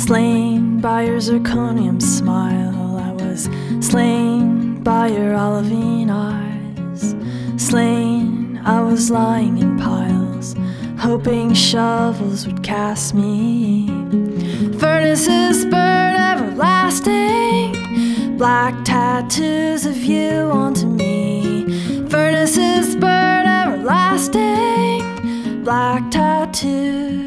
Slain by your zirconium smile, I was slain by your olivine eyes. Slain, I was lying in piles, hoping shovels would cast me. Furnaces burn everlasting, black tattoos of you onto me. Furnaces burn everlasting, black tattoos.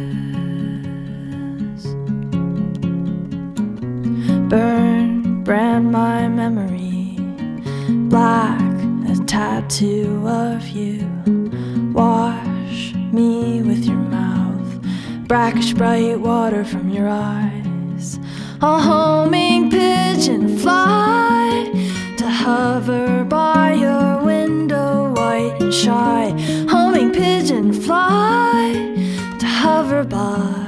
Burn, brand my memory, black, a tattoo of you. Wash me with your mouth, brackish bright water from your eyes. A homing pigeon fly to hover by your window, white and shy. Homing pigeon fly to hover by.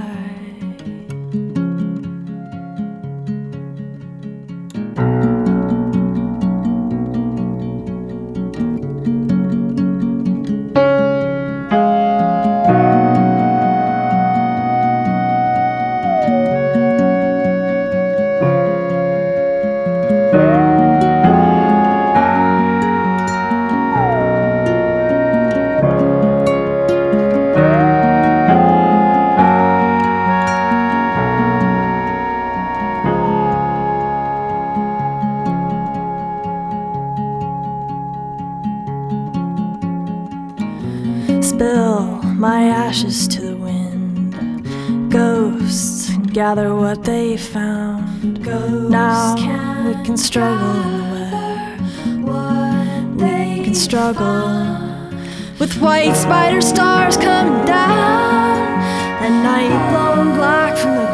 Spill my ashes to the wind. Ghosts gather what they found. Now we can struggle in the web. We can struggle with white spider stars coming down, and night blown black from the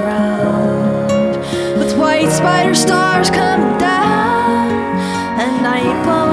ground. With white spider stars coming down, and night blown